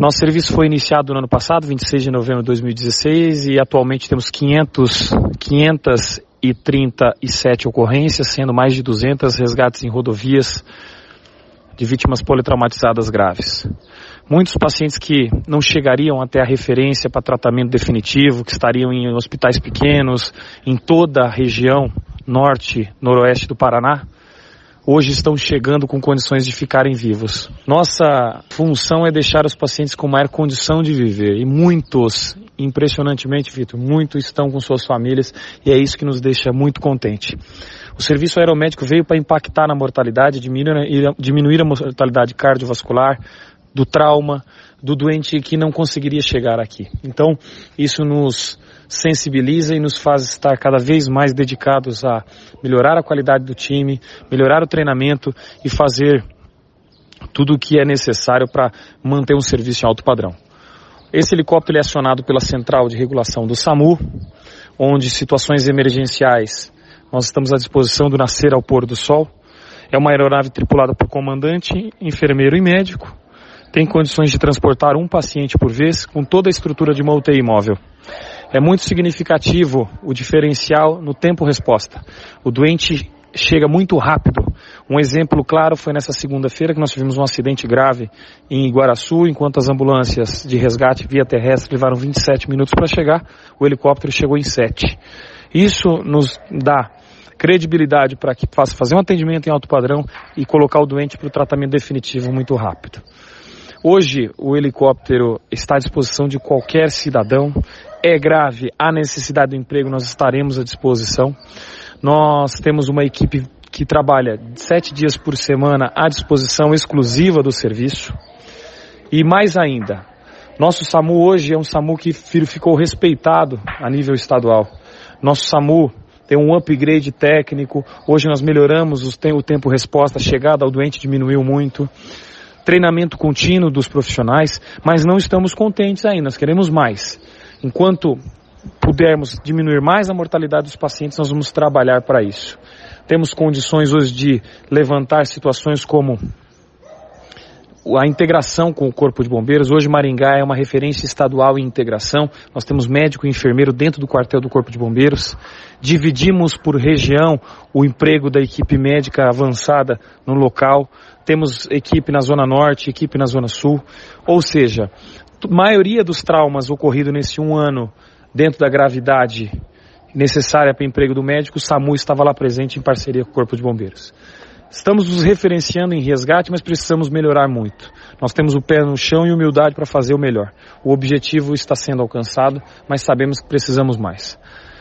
Nosso serviço foi iniciado no ano passado, 26 de novembro de 2016, e atualmente temos 537 ocorrências, sendo mais de 200 resgates em rodovias de vítimas politraumatizadas graves. Muitos pacientes que não chegariam até a referência para tratamento definitivo, que estariam em hospitais pequenos, em toda a região norte, noroeste do Paraná, hoje estão chegando com condições de ficarem vivos. Nossa função é deixar os pacientes com maior condição de viver, e muitos, impressionantemente, Vitor, muitos estão com suas famílias, e é isso que nos deixa muito contente. O serviço aeromédico veio para impactar na mortalidade, diminuir a mortalidade cardiovascular, do trauma, do doente que não conseguiria chegar aqui. Então, isso nos sensibiliza e nos faz estar cada vez mais dedicados a melhorar a qualidade do time, melhorar o treinamento e fazer tudo o que é necessário para manter um serviço em alto padrão. Esse helicóptero é acionado pela Central de Regulação do SAMU, onde situações emergenciais nós estamos à disposição do nascer ao pôr do sol. É uma aeronave tripulada por comandante, enfermeiro e médico. Tem condições de transportar um paciente por vez, com toda a estrutura de uma UTI móvel. É muito significativo o diferencial no tempo-resposta. O doente chega muito rápido. Um exemplo claro foi nessa segunda-feira que nós tivemos um acidente grave em Iguaraçu, enquanto as ambulâncias de resgate via terrestre levaram 27 minutos para chegar, o helicóptero chegou em 7. Isso nos dá credibilidade para que possa fazer um atendimento em alto padrão e colocar o doente para o tratamento definitivo muito rápido. Hoje o helicóptero está à disposição de qualquer cidadão. É grave a necessidade do emprego, nós estaremos à disposição. Nós temos uma equipe que trabalha 7 dias por semana à disposição exclusiva do serviço. E mais ainda, nosso SAMU hoje é um SAMU que ficou respeitado a nível estadual. Nosso SAMU tem um upgrade técnico. Hoje nós melhoramos o tempo-resposta, a chegada ao doente diminuiu muito. Treinamento contínuo dos profissionais, mas não estamos contentes ainda, nós queremos mais. Enquanto pudermos diminuir mais a mortalidade dos pacientes, nós vamos trabalhar para isso. Temos condições hoje de levantar situações como a integração com o Corpo de Bombeiros. Hoje Maringá é uma referência estadual em integração. Nós temos médico e enfermeiro dentro do quartel do Corpo de Bombeiros. Dividimos por região o emprego da equipe médica avançada no local. Temos equipe na Zona Norte, equipe na Zona Sul. Ou seja, a maioria dos traumas ocorridos nesse 1 ano, dentro da gravidade necessária para o emprego do médico, o SAMU estava lá presente em parceria com o Corpo de Bombeiros. Estamos nos referenciando em resgate, mas precisamos melhorar muito. Nós temos o pé no chão e humildade para fazer o melhor. O objetivo está sendo alcançado, mas sabemos que precisamos mais.